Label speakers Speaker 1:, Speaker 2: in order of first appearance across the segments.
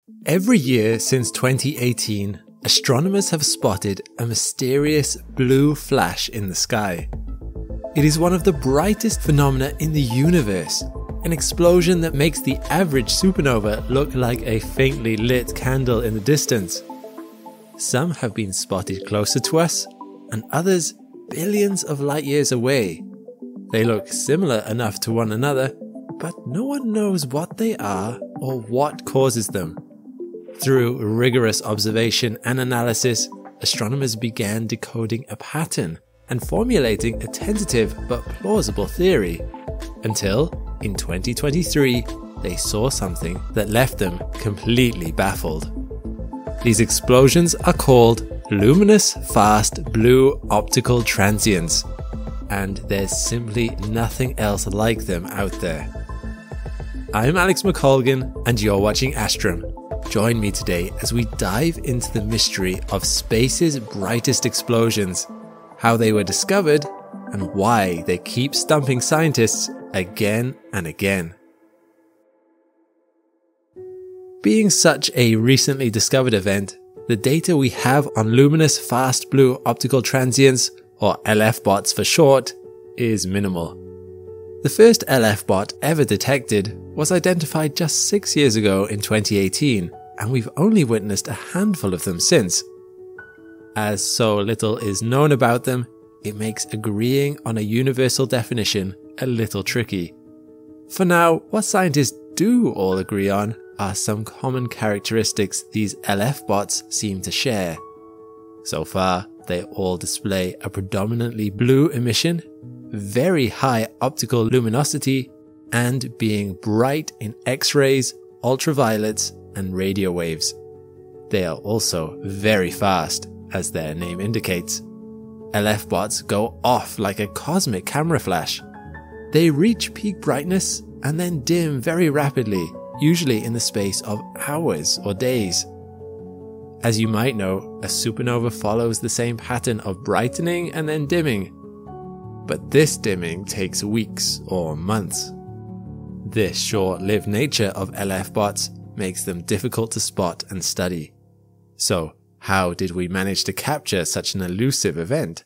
Speaker 1: Every year since 2018, astronomers have spotted a mysterious blue flash in the sky. It is one of the brightest phenomena in the universe, an explosion that makes the average supernova look like a faintly lit candle in the distance. Some have been spotted closer to us, and others billions of light years away. They look similar enough to one another, but no one knows what they are or what causes them. Through rigorous observation and analysis, astronomers began decoding a pattern and formulating a tentative but plausible theory, until, in 2023, they saw something that left them completely baffled. These explosions are called luminous fast blue optical transients, and there's simply nothing else like them out there. I'm Alex McColgan, and you're watching Astrum. Join me today as we dive into the mystery of space's brightest explosions, how they were discovered, and why they keep stumping scientists again and again. Being such a recently discovered event, the data we have on luminous fast blue optical transients, or LF-bots for short, is minimal. The first LF-bot ever detected was identified just 6 years ago in 2018, and we've only witnessed a handful of them since. As so little is known about them, it makes agreeing on a universal definition a little tricky. For now, what scientists do all agree on are some common characteristics these LF-bots seem to share. So far, they all display a predominantly blue emission, very high optical luminosity, and being bright in X-rays, ultraviolets, and radio waves. They are also very fast, as their name indicates. LF-bots go off like a cosmic camera flash. They reach peak brightness and then dim very rapidly, usually in the space of hours or days. As you might know, a supernova follows the same pattern of brightening and then dimming. But this dimming takes weeks or months. This short-lived nature of LF-bots makes them difficult to spot and study. So, how did we manage to capture such an elusive event?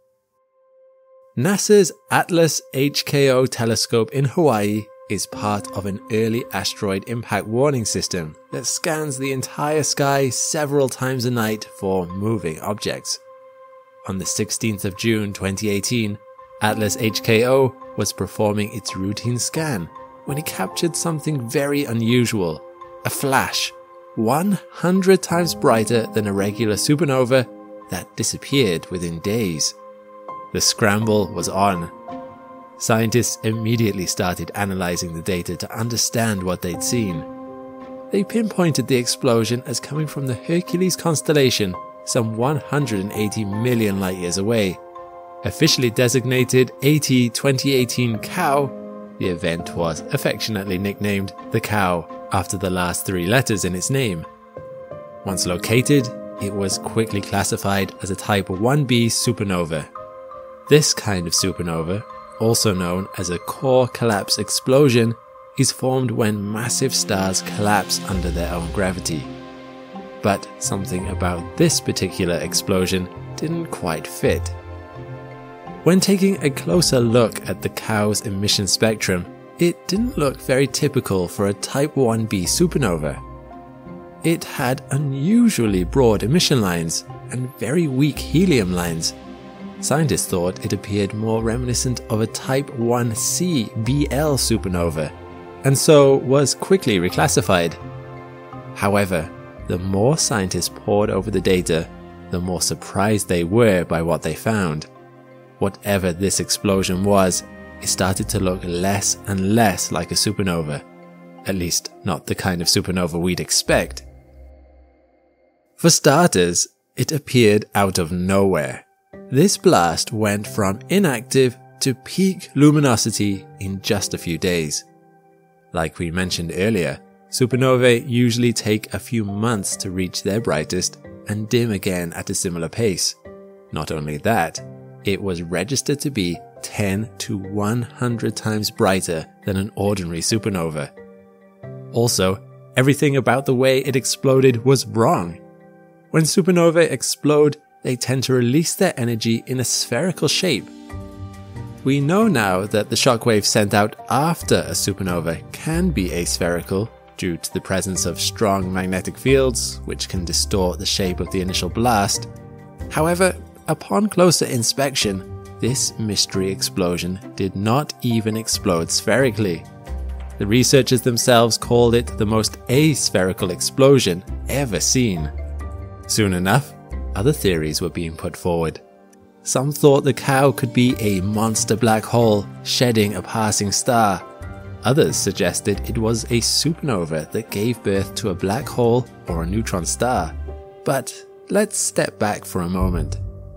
Speaker 1: NASA's Atlas HKO telescope in Hawaii is part of an early asteroid impact warning system that scans the entire sky several times a night for moving objects. On the 16th of June 2018, Atlas HKO was performing its routine scan when it captured something very unusual, a flash 100 times brighter than a regular supernova that disappeared within days. The scramble was on. Scientists immediately started analyzing the data to understand what they'd seen. They pinpointed the explosion as coming from the Hercules constellation, some 180 million light years away. Officially designated AT2018 Cow, the event was affectionately nicknamed the Cow after the last 3 letters in its name. Once located, it was quickly classified as a Type 1b supernova. This kind of supernova, also known as a core collapse explosion, is formed when massive stars collapse under their own gravity. But something about this particular explosion didn't quite fit. When taking a closer look at the Cow's emission spectrum, it didn't look very typical for a Type 1b supernova. It had unusually broad emission lines and very weak helium lines. Scientists thought it appeared more reminiscent of a Type 1c BL supernova, and so was quickly reclassified. However, the more scientists pored over the data, the more surprised they were by what they found. Whatever this explosion was, it started to look less and less like a supernova. At least, not the kind of supernova we'd expect. For starters, it appeared out of nowhere. This blast went from inactive to peak luminosity in just a few days. Like we mentioned earlier, supernovae usually take a few months to reach their brightest and dim again at a similar pace. Not only that, it was registered to be 10 to 100 times brighter than an ordinary supernova. Also, Everything about the way it exploded was wrong. When supernovae explode, they tend to release their energy in a spherical shape. We know now that the shockwave sent out after a supernova can be aspherical due to the presence of strong magnetic fields, which can distort the shape of the initial blast. However, upon closer inspection, this mystery explosion did not even explode spherically. The researchers themselves called it the most aspherical explosion ever seen. Soon enough, other theories were being put forward. Some thought the cow could be a monster black hole shedding a passing star. Others suggested it was a supernova that gave birth to a black hole or a neutron star. But let's step back for a moment.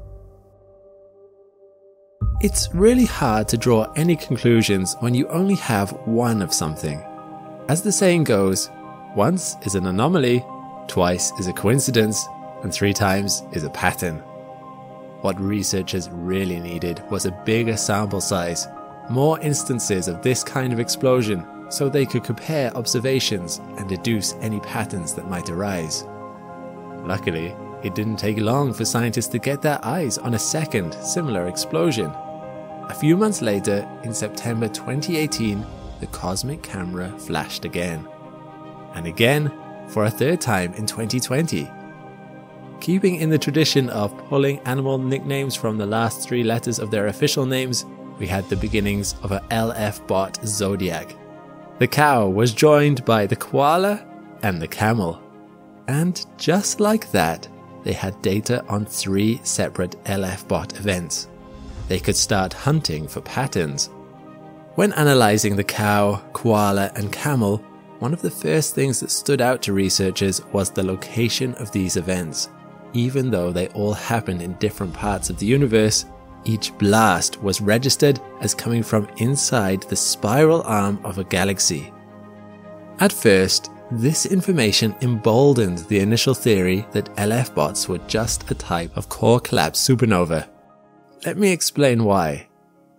Speaker 1: It's really hard to draw any conclusions when you only have one of something. As the saying goes, once is an anomaly, twice is a coincidence, and 3 times is a pattern. What researchers really needed was a bigger sample size, more instances of this kind of explosion, so they could compare observations and deduce any patterns that might arise. Luckily, it didn't take long for scientists to get their eyes on a second similar explosion. A few months later, in September 2018, the cosmic camera flashed again. And again, for a third time in 2020. Keeping in the tradition of pulling animal nicknames from the last 3 letters of their official names, we had the beginnings of a LF bot Zodiac. The cow was joined by the koala and the camel. And just like that, they had data on 3 separate LF bot events. They could start hunting for patterns. When analyzing the cow, koala, and camel, one of the first things that stood out to researchers was the location of these events. Even though they all happened in different parts of the universe, each blast was registered as coming from inside the spiral arm of a galaxy. At first, this information emboldened the initial theory that LF bots were just a type of core collapse supernova. Let me explain why.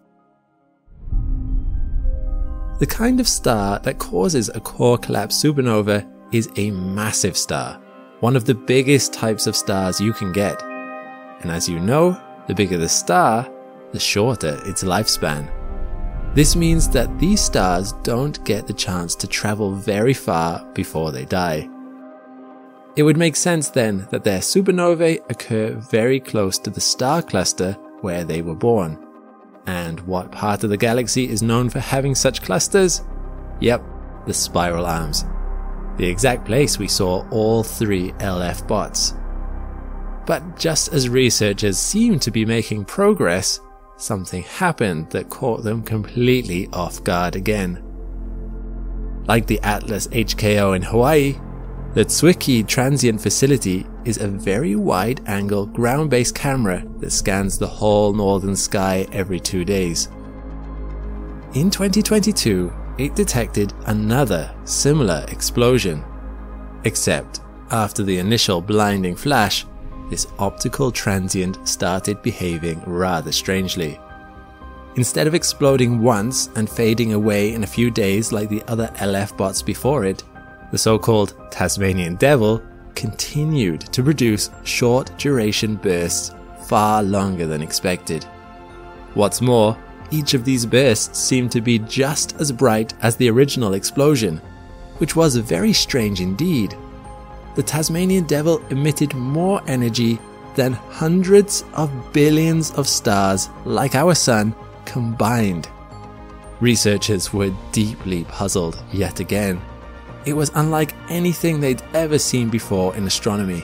Speaker 1: The kind of star that causes a core collapse supernova is a massive star, one of the biggest types of stars you can get. And as you know, the bigger the star, the shorter its lifespan. This means that these stars don't get the chance to travel very far before they die. It would make sense then that their supernovae occur very close to the star cluster where they were born. And what part of the galaxy is known for having such clusters? Yep, the spiral arms. The exact place we saw all 3 LF bots. But just as researchers seemed to be making progress, something happened that caught them completely off guard again. Like the Atlas HKO in Hawaii, the Zwicky Transient Facility is a very wide-angle ground-based camera that scans the whole northern sky every 2 days. In 2022, it detected another similar explosion. Except, after the initial blinding flash, this optical transient started behaving rather strangely. Instead of exploding once and fading away in a few days like the other LF bots before it, the so-called Tasmanian Devil continued to produce short-duration bursts far longer than expected. What's more, each of these bursts seemed to be just as bright as the original explosion, which was very strange indeed. The Tasmanian Devil emitted more energy than hundreds of billions of stars like our Sun combined. Researchers were deeply puzzled yet again. It was unlike anything they'd ever seen before in astronomy.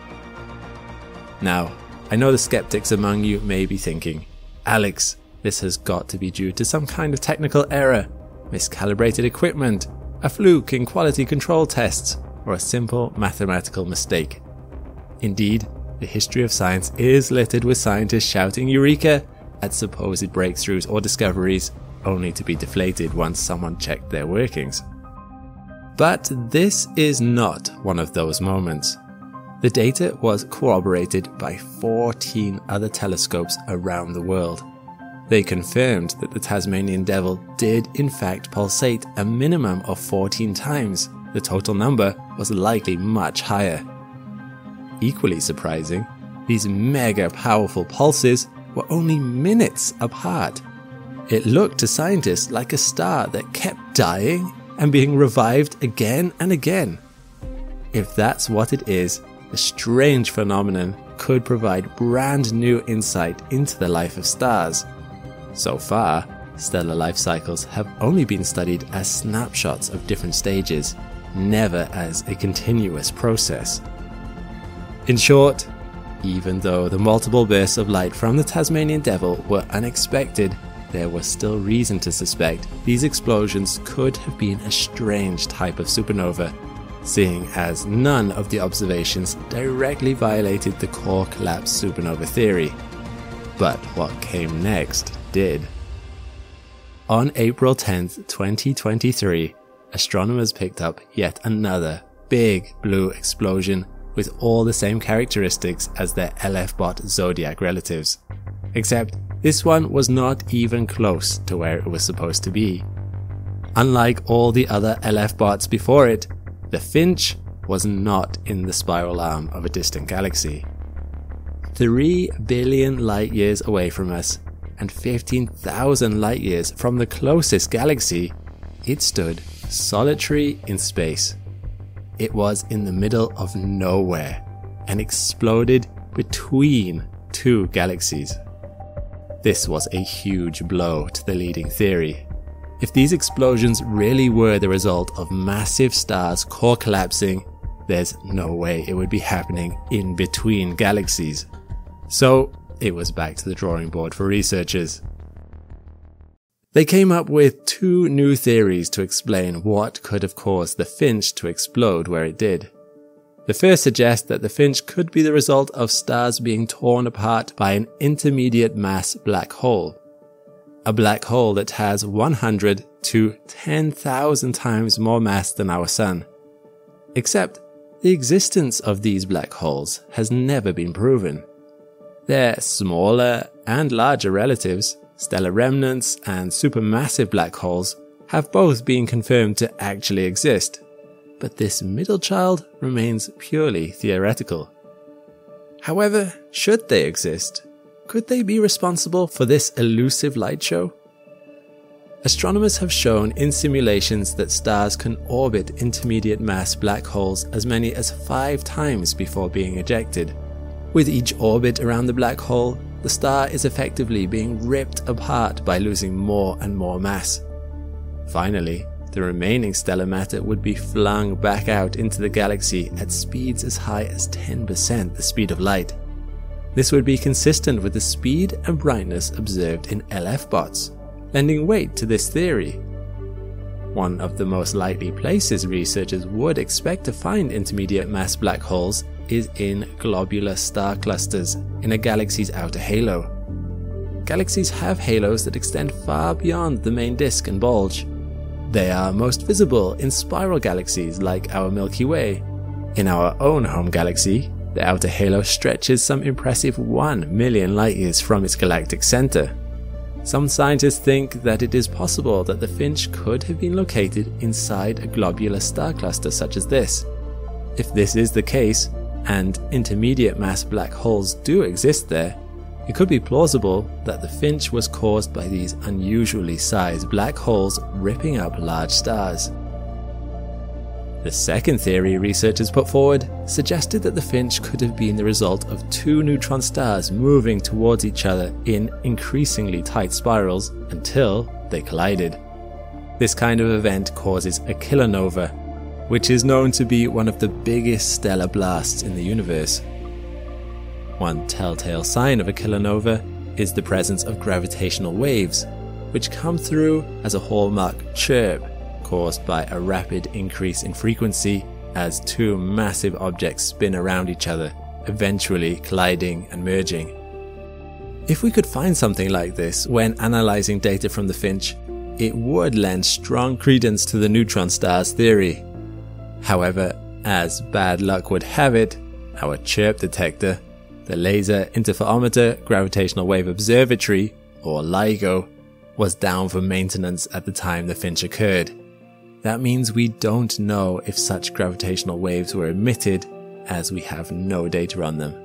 Speaker 1: Now, I know the skeptics among you may be thinking, Alex, this has got to be due to some kind of technical error, miscalibrated equipment, a fluke in quality control tests, or a simple mathematical mistake. Indeed, the history of science is littered with scientists shouting Eureka at supposed breakthroughs or discoveries, only to be deflated once someone checked their workings. But this is not one of those moments. The data was corroborated by 14 other telescopes around the world. They confirmed that the Tasmanian Devil did in fact pulsate a minimum of 14 times, the total number was likely much higher. Equally surprising, these mega powerful pulses were only minutes apart. It looked to scientists like a star that kept dying and being revived again and again. If that's what it is, the strange phenomenon could provide brand new insight into the life of stars. So far, stellar life cycles have only been studied as snapshots of different stages, never as a continuous process. In short, even though the multiple bursts of light from the Tasmanian Devil were unexpected, there was still reason to suspect these explosions could have been a strange type of supernova, seeing as none of the observations directly violated the core collapse supernova theory. But what came next did. On April 10th, 2023, astronomers picked up yet another big blue explosion with all the same characteristics as their LF-bot zodiac relatives. Except this one was not even close to where it was supposed to be. Unlike all the other LF-bots before it, the Finch was not in the spiral arm of a distant galaxy. 3 billion light years away from us, and 15,000 light years from the closest galaxy, it stood solitary in space. It was in the middle of nowhere and exploded between two galaxies. This was a huge blow to the leading theory. If these explosions really were the result of massive stars core collapsing, there's no way it would be happening in between galaxies. So it was back to the drawing board for researchers. They came up with 2 new theories to explain what could have caused the Finch to explode where it did. The first suggests that the Finch could be the result of stars being torn apart by an intermediate mass black hole. A black hole that has 100 to 10,000 times more mass than our Sun. Except the existence of these black holes has never been proven. Their smaller and larger relatives, stellar remnants and supermassive black holes, have both been confirmed to actually exist, but this middle child remains purely theoretical. However, should they exist, could they be responsible for this elusive light show? Astronomers have shown in simulations that stars can orbit intermediate mass black holes as many as 5 times before being ejected. With each orbit around the black hole, the star is effectively being ripped apart by losing more and more mass. Finally, the remaining stellar matter would be flung back out into the galaxy at speeds as high as 10% the speed of light. This would be consistent with the speed and brightness observed in LF-bots, lending weight to this theory. One of the most likely places researchers would expect to find intermediate mass black holes is in globular star clusters in a galaxy's outer halo. Galaxies have halos that extend far beyond the main disk and bulge. They are most visible in spiral galaxies like our Milky Way. In our own home galaxy, the outer halo stretches some impressive 1 million light-years from its galactic center. Some scientists think that it is possible that the Finch could have been located inside a globular star cluster such as this. If this is the case, and intermediate mass black holes do exist there, it could be plausible that the Finch was caused by these unusually sized black holes ripping up large stars. The second theory researchers put forward suggested that the Finch could have been the result of 2 neutron stars moving towards each other in increasingly tight spirals until they collided. This kind of event causes a kilonova, which is known to be one of the biggest stellar blasts in the universe. One telltale sign of a kilonova is the presence of gravitational waves, which come through as a hallmark chirp caused by a rapid increase in frequency as 2 massive objects spin around each other, eventually colliding and merging. If we could find something like this when analyzing data from the Finch, it would lend strong credence to the neutron stars theory. However, as bad luck would have it, our chirp detector, the Laser Interferometer Gravitational Wave Observatory, or LIGO, was down for maintenance at the time the Finch occurred. That means we don't know if such gravitational waves were emitted, as we have no data on them.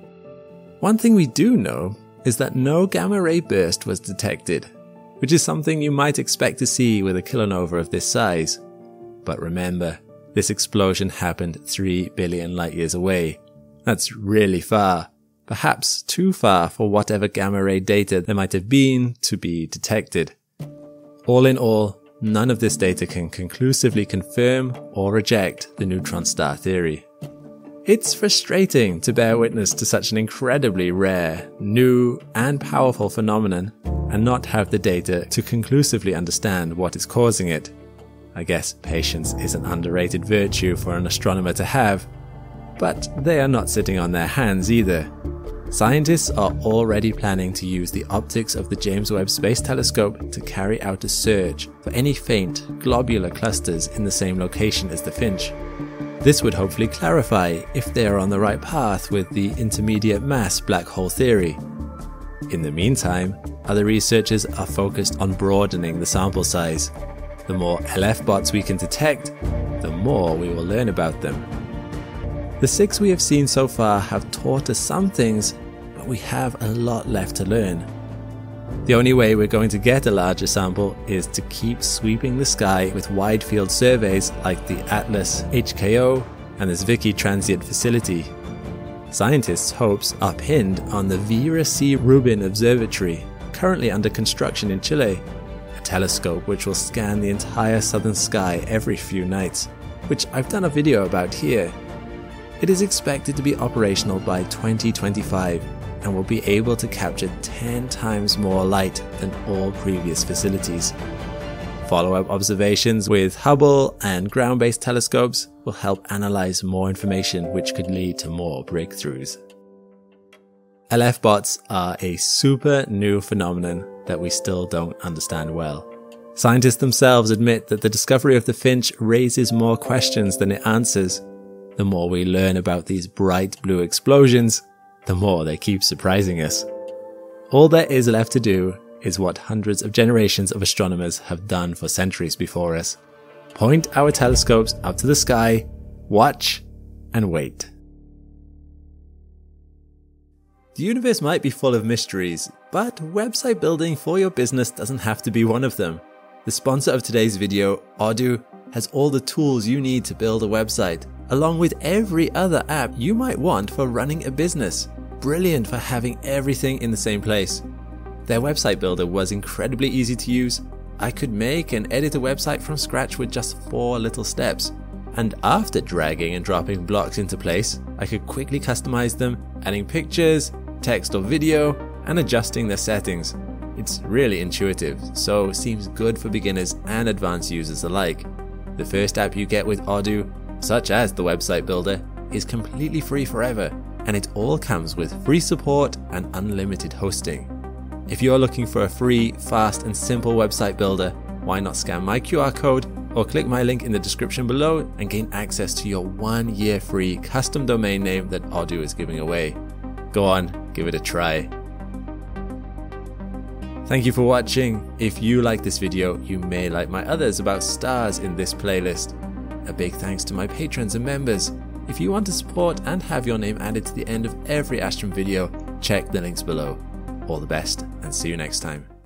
Speaker 1: One thing we do know is that no gamma ray burst was detected, which is something you might expect to see with a kilonova of this size. But remember, this explosion happened 3 billion light years away. That's really far, perhaps too far for whatever gamma ray data there might have been to be detected. All in all, none of this data can conclusively confirm or reject the neutron star theory. It's frustrating to bear witness to such an incredibly rare, new, and powerful phenomenon and not have the data to conclusively understand what is causing it. I guess patience is an underrated virtue for an astronomer to have, but they are not sitting on their hands either. Scientists are already planning to use the optics of the James Webb Space Telescope to carry out a search for any faint, globular clusters in the same location as the Finch. This would hopefully clarify if they are on the right path with the intermediate mass black hole theory. In the meantime, other researchers are focused on broadening the sample size. The more LF bots we can detect, the more we will learn about them. The 6 we have seen so far have taught us some things, but we have a lot left to learn. The only way we're going to get a larger sample is to keep sweeping the sky with wide field surveys like the ATLAS HKO and the Zwicky Transient Facility. Scientists' hopes are pinned on the Vera C. Rubin Observatory, currently under construction in Chile, a telescope which will scan the entire southern sky every few nights, which I've done a video about here. It is expected to be operational by 2025 and will be able to capture 10 times more light than all previous facilities. Follow-up observations with Hubble and ground-based telescopes will help analyze more information which could lead to more breakthroughs. LF bots are a super new phenomenon that we still don't understand well. Scientists themselves admit that the discovery of the Finch raises more questions than it answers. The more we learn about these bright blue explosions, the more they keep surprising us. All there is left to do is what hundreds of generations of astronomers have done for centuries before us. Point our telescopes up to the sky, watch, and wait. The universe might be full of mysteries, but website building for your business doesn't have to be one of them. The sponsor of today's video, Odoo, has all the tools you need to build a website, along with every other app you might want for running a business. Brilliant for having everything in the same place. Their website builder was incredibly easy to use. I could make and edit a website from scratch with just 4 little steps. And after dragging and dropping blocks into place, I could quickly customize them, adding pictures, text or video, and adjusting their settings. It's really intuitive, so seems good for beginners and advanced users alike. The first app you get with Odoo, such as the website builder, is completely free forever, and it all comes with free support and unlimited hosting. If you're looking for a free, fast and simple website builder, why not scan my QR code or click my link in the description below and gain access to your 1-year free custom domain name that Odoo is giving away. Go on, give it a try. Thank you for watching. If you like this video, you may like my others about stars in this playlist. A big thanks to my patrons and members. If you want to support and have your name added to the end of every Astrum video, check the links below. All the best and see you next time.